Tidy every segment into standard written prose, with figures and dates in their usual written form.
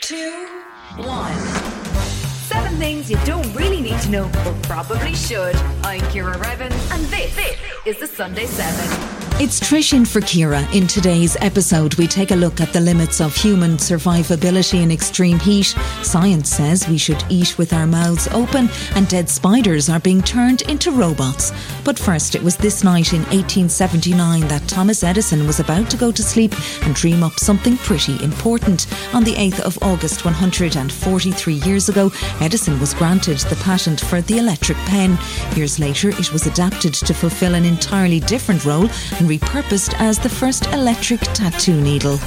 2, 1. 7 things you don't really need to know, but probably should. I'm Ciara Revin, and this is the Sunday 7. It's Trish in for Ciara. In today's episode, we take a look at the limits of human survivability in extreme heat. Science says we should eat with our mouths open, and dead spiders are being turned into robots. But first, it was this night in 1879 that Thomas Edison was about to go to sleep and dream up something pretty important. On the 8th of August, 143 years ago, Edison was granted the patent for the electric pen. Years later, it was adapted to fulfill an entirely different role and repurposed as the first electric tattoo needle.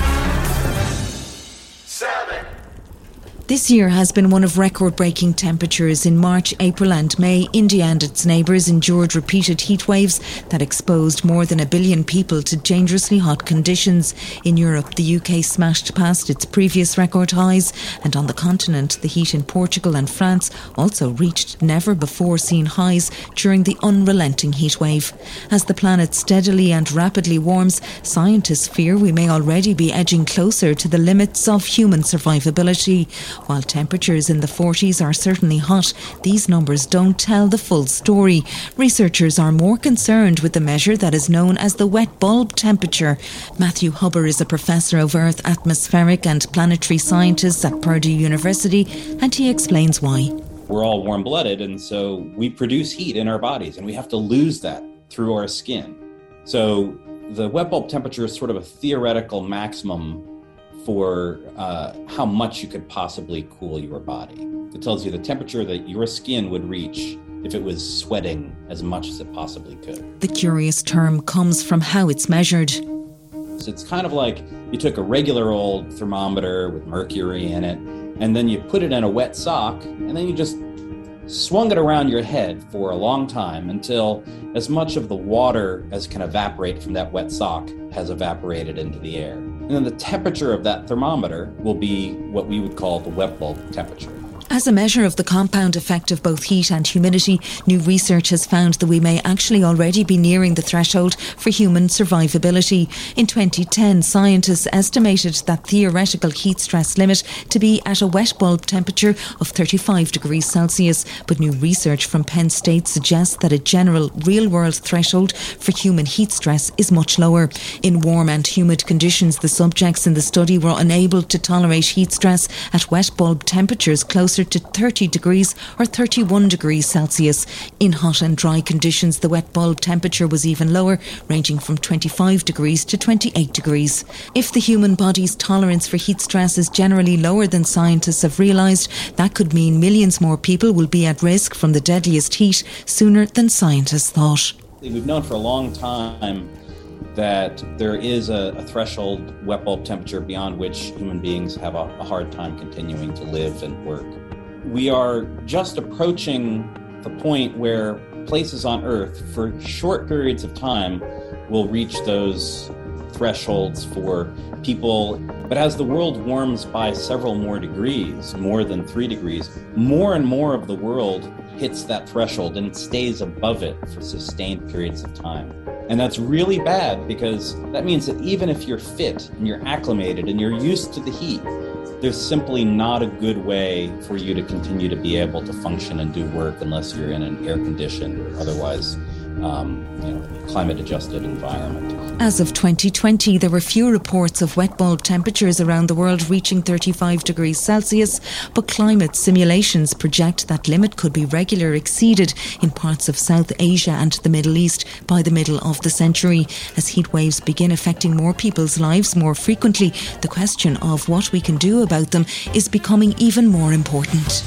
This year has been one of record-breaking temperatures. In March, April and May, India and its neighbours endured repeated heat waves that exposed more than 1 billion people to dangerously hot conditions. In Europe, the UK smashed past its previous record highs, and on the continent, the heat in Portugal and France also reached never-before-seen highs during the unrelenting heat wave. As the planet steadily and rapidly warms, scientists fear we may already be edging closer to the limits of human survivability. While temperatures in the 40s are certainly hot, these numbers don't tell the full story. Researchers are more concerned with the measure that is known as the wet bulb temperature. Matthew Huber is a professor of Earth, atmospheric and planetary scientists at Purdue University, and he explains why. We're all warm-blooded, and so we produce heat in our bodies, and we have to lose that through our skin. So the wet bulb temperature is sort of a theoretical maximum for how much you could possibly cool your body. It tells you the temperature that your skin would reach if it was sweating as much as it possibly could. The curious term comes from how it's measured. So it's kind of like you took a regular old thermometer with mercury in it, and then you put it in a wet sock, and then you just swung it around your head for a long time until as much of the water as can evaporate from that wet sock has evaporated into the air. And then the temperature of that thermometer will be what we would call the wet bulb temperature. As a measure of the compound effect of both heat and humidity, new research has found that we may actually already be nearing the threshold for human survivability. In 2010, scientists estimated that theoretical heat stress limit to be at a wet bulb temperature of 35 degrees Celsius. But new research from Penn State suggests that a general real-world threshold for human heat stress is much lower. In warm and humid conditions, the subjects in the study were unable to tolerate heat stress at wet bulb temperatures closer to 30 degrees or 31 degrees Celsius. In hot and dry conditions, the wet bulb temperature was even lower, ranging from 25 degrees to 28 degrees. If the human body's tolerance for heat stress is generally lower than scientists have realised, that could mean millions more people will be at risk from the deadliest heat sooner than scientists thought. We've known for a long time that there is a threshold wet bulb temperature beyond which human beings have a hard time continuing to live and work. We are just approaching the point where places on Earth for short periods of time will reach those thresholds for people. But as the world warms by several more degrees, more than 3 degrees, more and more of the world hits that threshold and it stays above it for sustained periods of time. And that's really bad because that means that even if you're fit and you're acclimated and you're used to the heat, there's simply not a good way for you to continue to be able to function and do work unless you're in an air-conditioned or otherwise climate-adjusted environment. As of 2020, there were few reports of wet bulb temperatures around the world reaching 35 degrees Celsius, but climate simulations project that limit could be regularly exceeded in parts of South Asia and the Middle East by the middle of the century. As heat waves begin affecting more people's lives more frequently, the question of what we can do about them is becoming even more important.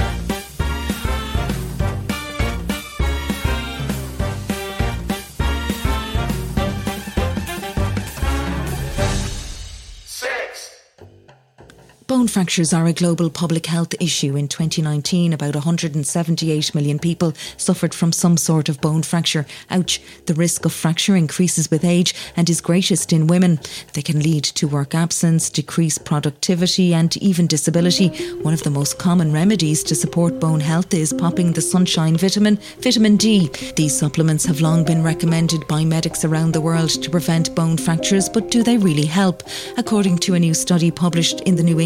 Bone fractures are a global public health issue. In 2019, about 178 million people suffered from some sort of bone fracture. Ouch! The risk of fracture increases with age and is greatest in women. They can lead to work absence, decreased productivity and even disability. One of the most common remedies to support bone health is popping the sunshine vitamin D. These supplements have long been recommended by medics around the world to prevent bone fractures, but do they really help? According to a new study published in the New England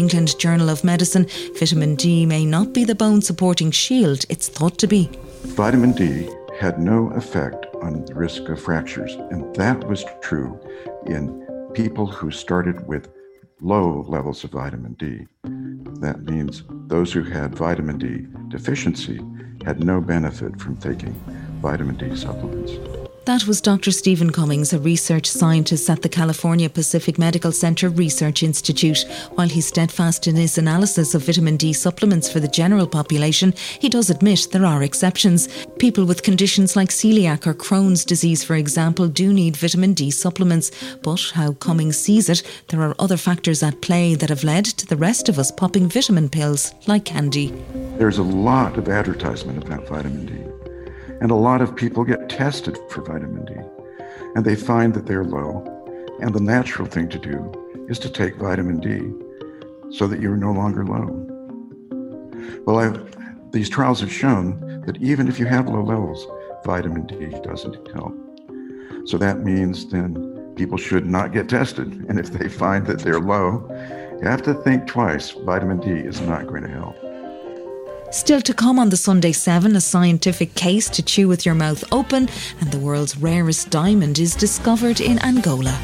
England Journal of Medicine, vitamin D may not be the bone-supporting shield it's thought to be. Vitamin D had no effect on the risk of fractures, and that was true in people who started with low levels of vitamin D. That means those who had vitamin D deficiency had no benefit from taking vitamin D supplements. That was Dr. Stephen Cummings, a research scientist at the California Pacific Medical Center Research Institute. While he's steadfast in his analysis of vitamin D supplements for the general population, he does admit there are exceptions. People with conditions like celiac or Crohn's disease, for example, do need vitamin D supplements. But how Cummings sees it, there are other factors at play that have led to the rest of us popping vitamin pills like candy. There's a lot of advertisement about vitamin D. And a lot of people get tested for vitamin D, and they find that they're low. And the natural thing to do is to take vitamin D so that you're no longer low. Well, these trials have shown that even if you have low levels, vitamin D doesn't help. So that means then people should not get tested. And if they find that they're low, you have to think twice. Vitamin D is not going to help. Still to come on the Sunday 7, a scientific case to chew with your mouth open, and the world's rarest diamond is discovered in Angola.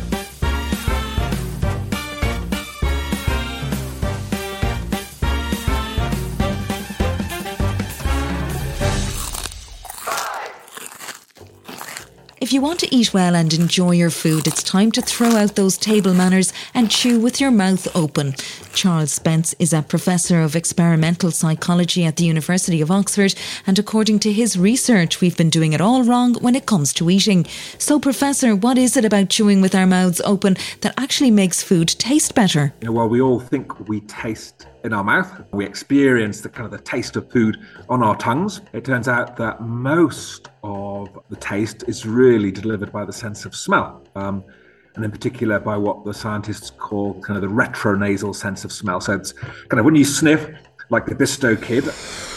If you want to eat well and enjoy your food, it's time to throw out those table manners and chew with your mouth open. Charles Spence is a professor of experimental psychology at the University of Oxford, and according to his research, we've been doing it all wrong when it comes to eating. So, Professor, what is it about chewing with our mouths open that actually makes food taste better? While we all think we taste in our mouth, we experience the taste of food on our tongues. It turns out that most of the taste is really delivered by the sense of smell, and in particular by what the scientists call the retronasal sense of smell. So it's when you sniff, like the Bisto kid.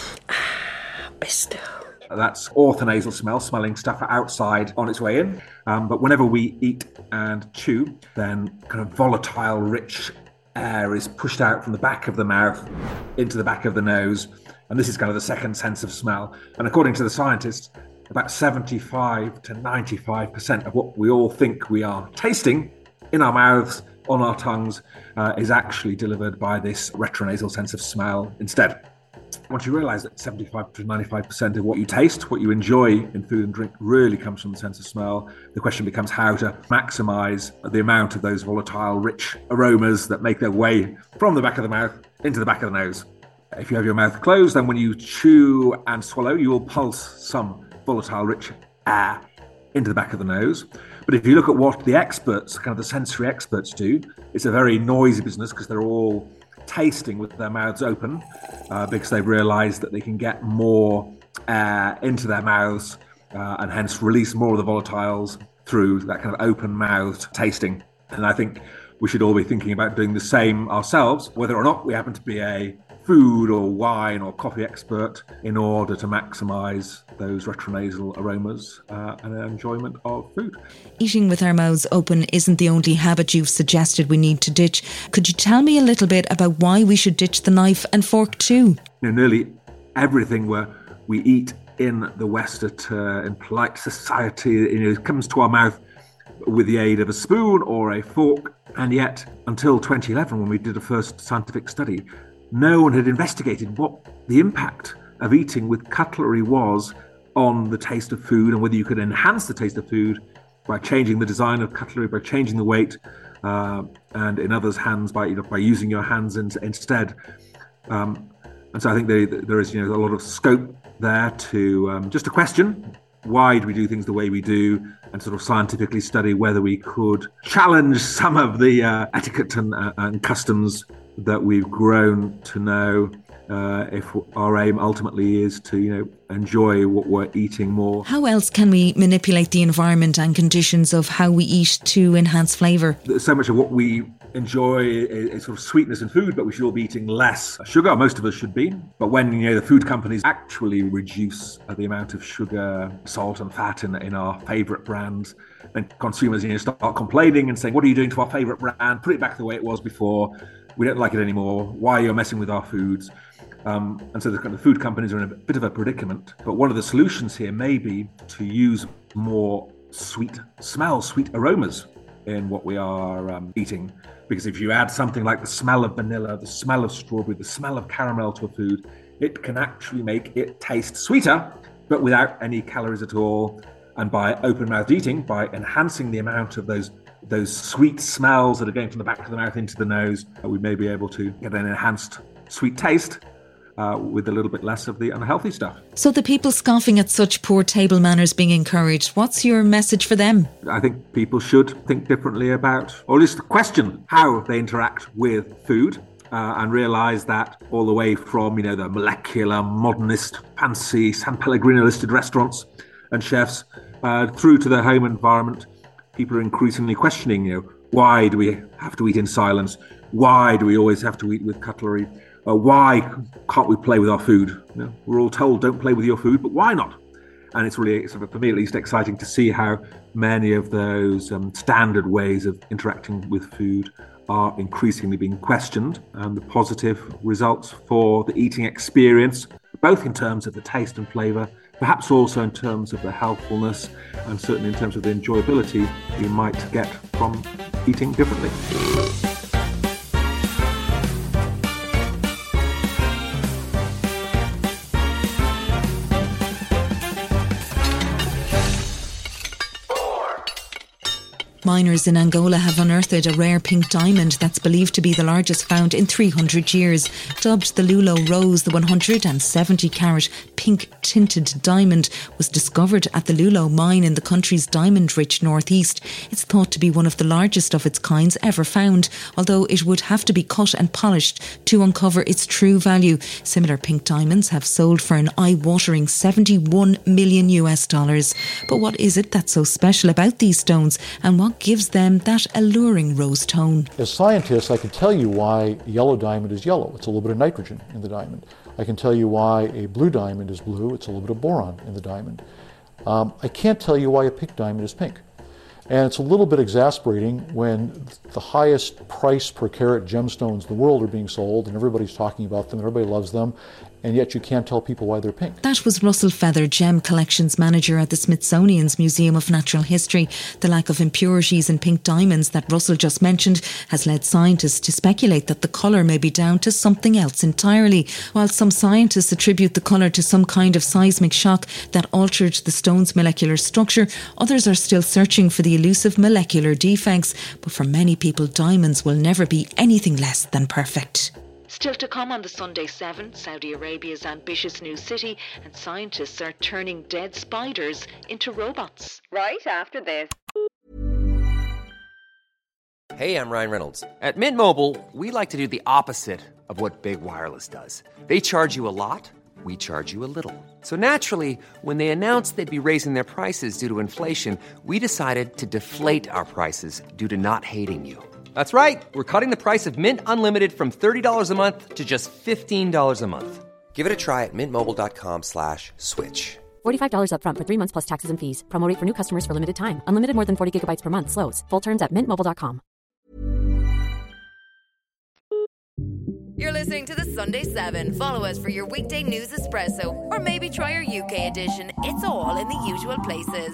Bisto. That's orthonasal smell, smelling stuff outside on its way in. But whenever we eat and chew, then volatile, rich air is pushed out from the back of the mouth into the back of the nose. And this is the second sense of smell. And according to the scientists, about 75 to 95% of what we all think we are tasting in our mouths, on our tongues, is actually delivered by this retronasal sense of smell instead. Once you realise that 75 to 95% of what you taste, what you enjoy in food and drink really comes from the sense of smell, the question becomes how to maximise the amount of those volatile, rich aromas that make their way from the back of the mouth into the back of the nose. If you have your mouth closed, then when you chew and swallow, you will pulse some volatile, rich air into the back of the nose. But if you look at what the experts, the sensory experts do, it's a very noisy business because they're all tasting with their mouths open because they've realised that they can get more air into their mouths and hence release more of the volatiles through that open-mouthed tasting. And I think we should all be thinking about doing the same ourselves, whether or not we happen to be a food or wine or coffee expert, in order to maximise those retronasal aromas and enjoyment of food. Eating with our mouths open isn't the only habit you've suggested we need to ditch. Could you tell me a little bit about why we should ditch the knife and fork too? Nearly everything we eat in the West in polite society, it comes to our mouth with the aid of a spoon or a fork. And yet, until 2011, when we did a first scientific study, no one had investigated what the impact of eating with cutlery was on the taste of food, and whether you could enhance the taste of food by changing the design of cutlery, by changing the weight, and in others' hands by using your hands instead. And so I think there is a lot of scope there to just to question why do we do things the way we do, and scientifically study whether we could challenge some of the etiquette and customs that we've grown to know, if our aim ultimately is to enjoy what we're eating more. How else can we manipulate the environment and conditions of how we eat to enhance flavour? So much of what we enjoy is sweetness in food, but we should all be eating less sugar. Most of us should be. But when the food companies actually reduce the amount of sugar, salt and fat in our favourite brands, then consumers start complaining and saying, what are you doing to our favourite brand? Put it back the way it was before. we don't like it anymore. Why you're messing with our foods? And so the food companies are in a bit of a predicament. But one of the solutions here may be to use more sweet aromas in what we are eating. Because if you add something like the smell of vanilla, the smell of strawberry, the smell of caramel to a food, it can actually make it taste sweeter, but without any calories at all. And by open-mouthed eating, by enhancing the amount of those sweet smells that are going from the back of the mouth into the nose, we may be able to get an enhanced sweet taste with a little bit less of the unhealthy stuff. So the people scoffing at such poor table manners being encouraged, what's your message for them? I think people should think differently about, or at least question how they interact with food. And realise that all the way from, the molecular, modernist, fancy San Pellegrino listed restaurants and chefs through to the home environment, people are increasingly questioning, why do we have to eat in silence? Why do we always have to eat with cutlery? Why can't we play with our food? We're all told don't play with your food, but why not? And it's really, for me at least, exciting to see how many of those standard ways of interacting with food are increasingly being questioned, and the positive results for the eating experience, both in terms of the taste and flavour, perhaps also in terms of the healthfulness, and certainly in terms of the enjoyability you might get from eating differently. Miners in Angola have unearthed a rare pink diamond that's believed to be the largest found in 300 years. Dubbed the Lulo Rose, the 170-carat pink tinted diamond was discovered at the Lulo mine in the country's diamond-rich northeast. It's thought to be one of the largest of its kinds ever found, although it would have to be cut and polished to uncover its true value. Similar pink diamonds have sold for an eye-watering $71 million. But what is it that's so special about these stones, and what gives them that alluring rose tone? As scientists, I can tell you why a yellow diamond is yellow. It's a little bit of nitrogen in the diamond. I can tell you why a blue diamond is blue. It's a little bit of boron in the diamond. I can't tell you why a pink diamond is pink. And it's a little bit exasperating when the highest price per carat gemstones in the world are being sold and everybody's talking about them, everybody loves them, and yet you can't tell people why they're pink. That was Russell Feather, Gem Collections Manager at the Smithsonian's Museum of Natural History. The lack of impurities in pink diamonds that Russell just mentioned has led scientists to speculate that the colour may be down to something else entirely. While some scientists attribute the colour to some kind of seismic shock that altered the stone's molecular structure, others are still searching for the elusive molecular defects. But for many people, diamonds will never be anything less than perfect. Still to come on the Sunday 7, Saudi Arabia's ambitious new city, and scientists are turning dead spiders into robots. Right after this. Hey, I'm Ryan Reynolds. At Mint Mobile, we like to do the opposite of what Big Wireless does. They charge you a lot, we charge you a little. So naturally, when they announced they'd be raising their prices due to inflation, we decided to deflate our prices due to not hating you. That's right. We're cutting the price of Mint Unlimited from $30 a month to just $15 a month. Give it a try at mintmobile.com/switch. $45 up front for 3 months plus taxes and fees. Promo rate for new customers for limited time. Unlimited more than 40 gigabytes per month. Slows full terms at mintmobile.com. You're listening to the Sunday 7. Follow us for your weekday news espresso, or maybe try our UK edition. It's all in the usual places.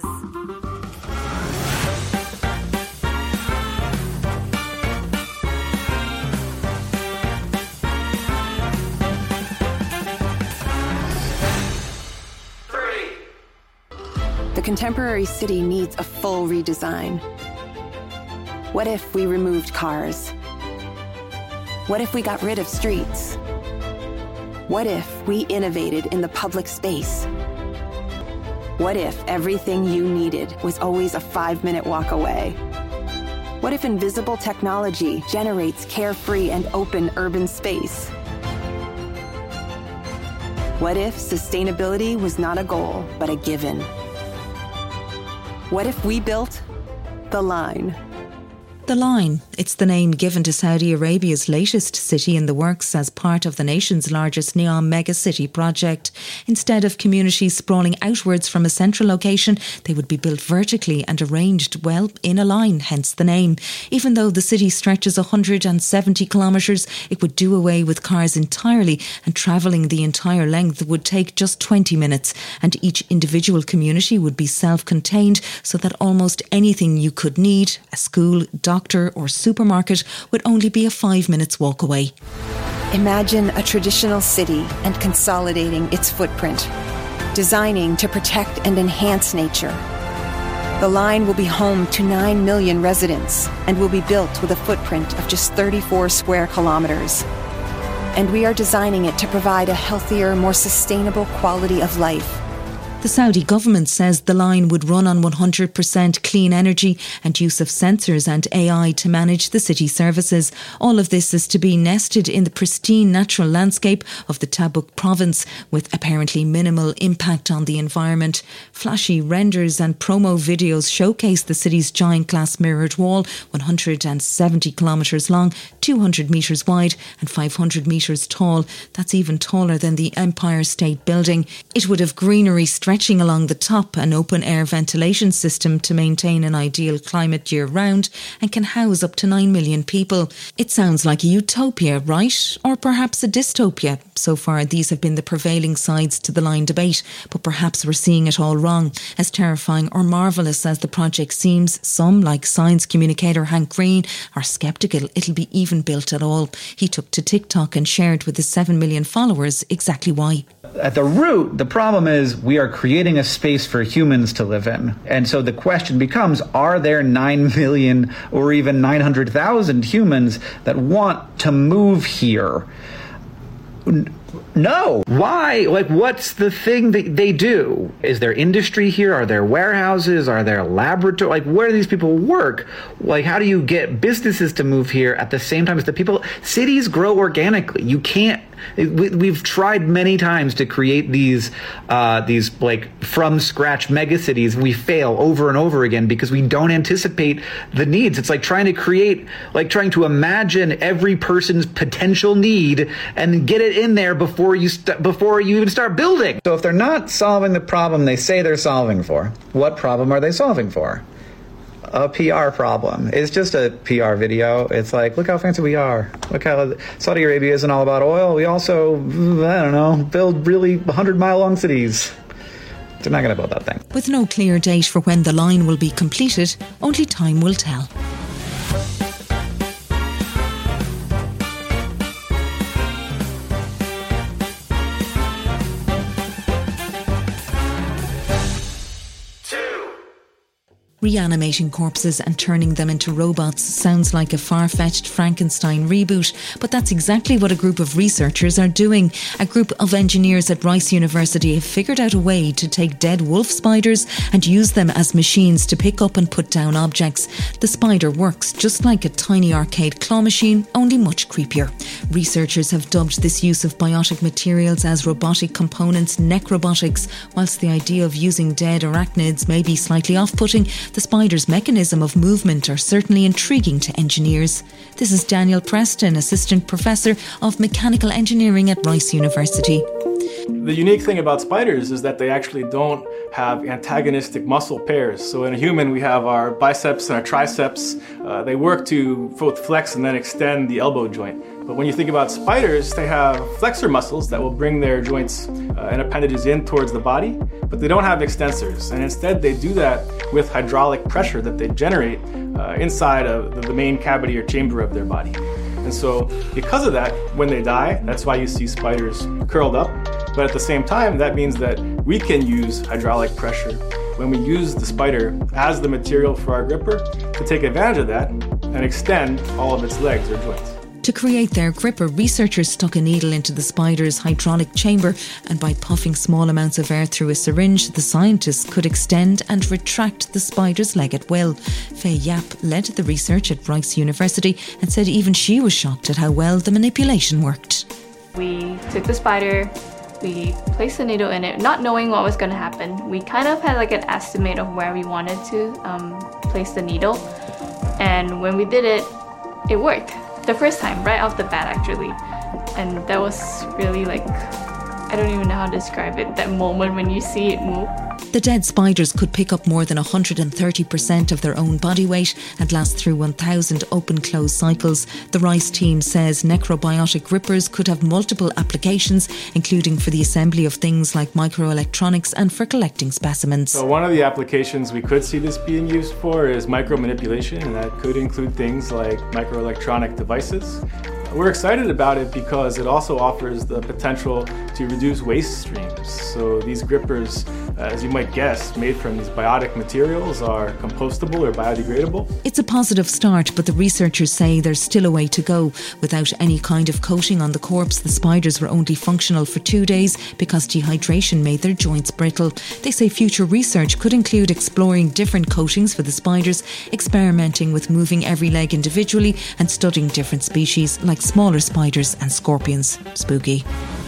The contemporary city needs a full redesign. What if we removed cars? What if we got rid of streets? What if we innovated in the public space? What if everything you needed was always a 5-minute walk away? What if invisible technology generates carefree and open urban space? What if sustainability was not a goal, but a given? What if we built The Line? The Line. It's the name given to Saudi Arabia's latest city in the works as part of the nation's largest NEOM mega-city project. Instead of communities sprawling outwards from a central location, they would be built vertically and arranged, well, in a line, hence the name. Even though the city stretches 170 kilometres, it would do away with cars entirely, and travelling the entire length would take just 20 minutes, and each individual community would be self-contained so that almost anything you could need, a school, doctor or supermarket, would only be a 5 minutes walk away. Imagine a traditional city and consolidating its footprint, designing to protect and enhance nature. The Line will be home to 9 million residents and will be built with a footprint of just 34 square kilometers. And we are designing it to provide a healthier, more sustainable quality of life. The Saudi government says the line would run on 100% clean energy and use of sensors and AI to manage the city services. All of this is to be nested in the pristine natural landscape of the Tabuk province, with apparently minimal impact on the environment. Flashy renders and promo videos showcase the city's giant glass mirrored wall, 170 kilometres long, 200 metres wide and 500 metres tall. That's even taller than the Empire State Building. It would have greenery stretching along the top, an open-air ventilation system to maintain an ideal climate year-round, and can house up to 9 million people. It sounds like a utopia, right? Or perhaps a dystopia. So far, these have been the prevailing sides to the Line debate, but perhaps we're seeing it all wrong. As terrifying or marvellous as the project seems, some, like science communicator Hank Green, are sceptical it'll be even built at all. He took to TikTok and shared with his 7 million followers exactly why. At the root, the problem is we are creating a space for humans to live in. And so the question becomes, are there 9 million or even 900,000 humans that want to move here? No. Why? Like, what's the thing that they do? Is there industry here? Are there warehouses? Are there laboratories? Like, where do these people work? Like, how do you get businesses to move here at the same time as the people? Cities grow organically. You can't. We've tried many times to create these like from scratch megacities. We fail over and over again because we don't anticipate the needs. It's like trying to imagine every person's potential need and get it in there before you even start building. So if they're not solving the problem they say they're solving for, what problem are they solving for? A PR problem. It's just a PR video. It's like, look how fancy we are. Look how Saudi Arabia isn't all about oil. We also, build really 100-mile long cities. They're not going to build that thing. With no clear date for when the line will be completed, only time will tell. Reanimating corpses and turning them into robots sounds like a far-fetched Frankenstein reboot, but that's exactly what a group of researchers are doing. A group of engineers at Rice University have figured out a way to take dead wolf spiders and use them as machines to pick up and put down objects. The spider works just like a tiny arcade claw machine, only much creepier. Researchers have dubbed this use of biotic materials as robotic components necrobotics. Whilst the idea of using dead arachnids may be slightly off-putting, the spider's mechanism of movement are certainly intriguing to engineers. This is Daniel Preston, Assistant Professor of Mechanical Engineering at Rice University. The unique thing about spiders is that they actually don't have antagonistic muscle pairs. So in a human, we have our biceps and our triceps. They work to both flex and then extend the elbow joint. But when you think about spiders, they have flexor muscles that will bring their joints and appendages in towards the body, but they don't have extensors. And instead, they do that with hydraulic pressure that they generate inside of the main cavity or chamber of their body. And so because of that, when they die, that's why you see spiders curled up. But at the same time, that means that we can use hydraulic pressure when we use the spider as the material for our gripper to take advantage of that and extend all of its legs or joints. To create their gripper, researchers stuck a needle into the spider's hydraulic chamber, and by puffing small amounts of air through a syringe, the scientists could extend and retract the spider's leg at will. Faye Yap led the research at Rice University and said even she was shocked at how well the manipulation worked. We took the spider, we placed the needle in it, not knowing what was going to happen. We kind of had like an estimate of where we wanted to place the needle. And when we did it, it worked. The first time, right off the bat actually. And that was really like, I don't even know how to describe it, that moment when you see it move. The dead spiders could pick up more than 130% of their own body weight and last through 1,000 open-close cycles. The Rice team says necrobiotic grippers could have multiple applications, including for the assembly of things like microelectronics and for collecting specimens. So one of the applications we could see this being used for is micromanipulation, and that could include things like microelectronic devices. We're excited about it because it also offers the potential to reduce waste streams. So these grippers, as you might guess, made from these biotic materials are compostable or biodegradable. It's a positive start, but the researchers say there's still a way to go. Without any kind of coating on the corpse, the spiders were only functional for 2 days because dehydration made their joints brittle. They say future research could include exploring different coatings for the spiders, experimenting with moving every leg individually and studying different species like smaller spiders and scorpions. Spooky.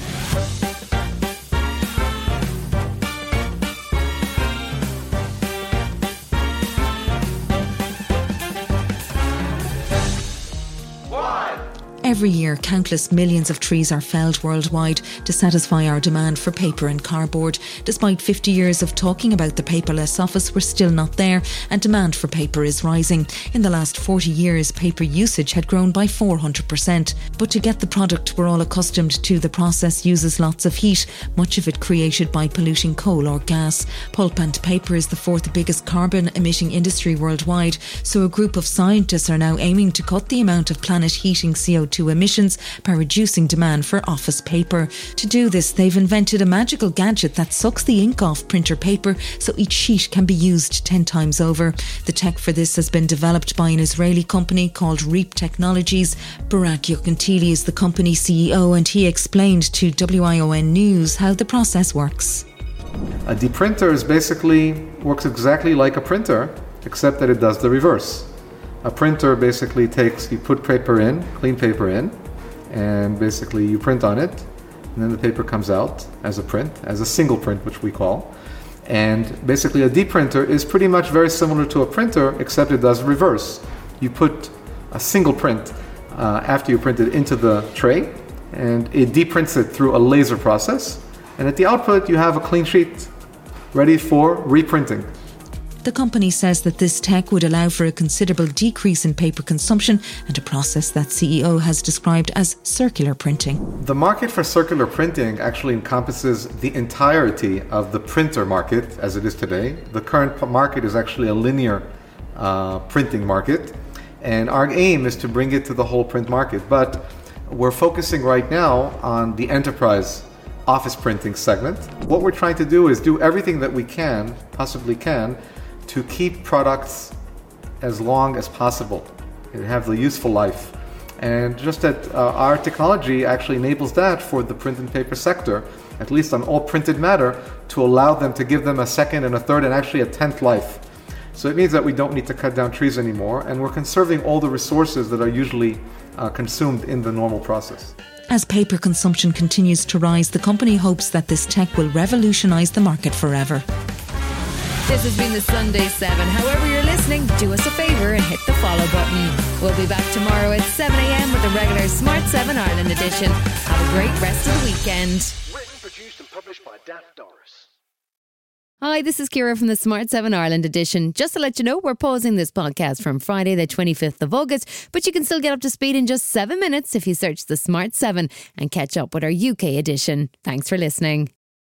Every year, countless millions of trees are felled worldwide to satisfy our demand for paper and cardboard. Despite 50 years of talking about the paperless office, we're still not there, and demand for paper is rising. In the last 40 years, paper usage had grown by 400%. But to get the product we're all accustomed to, the process uses lots of heat, much of it created by polluting coal or gas. Pulp and paper is the fourth biggest carbon-emitting industry worldwide, so a group of scientists are now aiming to cut the amount of planet-heating CO2 emissions by reducing demand for office paper. To do this, they've invented a magical gadget that sucks the ink off printer paper so each sheet can be used 10 times over. The tech for this has been developed by an Israeli company called Reap Technologies. Barak Yokantili is the company CEO, and he explained to WION News how the process works. A deprinter works exactly like a printer, except that it does the reverse. A printer basically you put paper in, clean paper in, and basically you print on it, and then the paper comes out as a print, as a single print, which we call. And basically a deprinter is pretty much very similar to a printer, except it does reverse. You put a single print after you print it into the tray, and it deprints it through a laser process, and at the output you have a clean sheet ready for reprinting. The company says that this tech would allow for a considerable decrease in paper consumption and a process that CEO has described as circular printing. The market for circular printing actually encompasses the entirety of the printer market as it is today. The current market is actually a linear printing market, and our aim is to bring it to the whole print market. But we're focusing right now on the enterprise office printing segment. What we're trying to do is do everything that we possibly can, to keep products as long as possible and have the useful life. And just that our technology actually enables that for the print and paper sector, at least on all printed matter, to allow them to give them a second and a third and actually a 10th life. So it means that we don't need to cut down trees anymore, and we're conserving all the resources that are usually consumed in the normal process. As paper consumption continues to rise, the company hopes that this tech will revolutionise the market forever. This has been the Sunday 7. However you're listening, do us a favour and hit the follow button. We'll be back tomorrow at 7 a.m. with the regular Smart 7 Ireland edition. Have a great rest of the weekend. Written, produced and published by Daft Doris. Hi, this is Ciara from the Smart 7 Ireland edition. Just to let you know, we're pausing this podcast from Friday the 25th of August, but you can still get up to speed in just 7 minutes if you search the Smart 7 and catch up with our UK edition. Thanks for listening.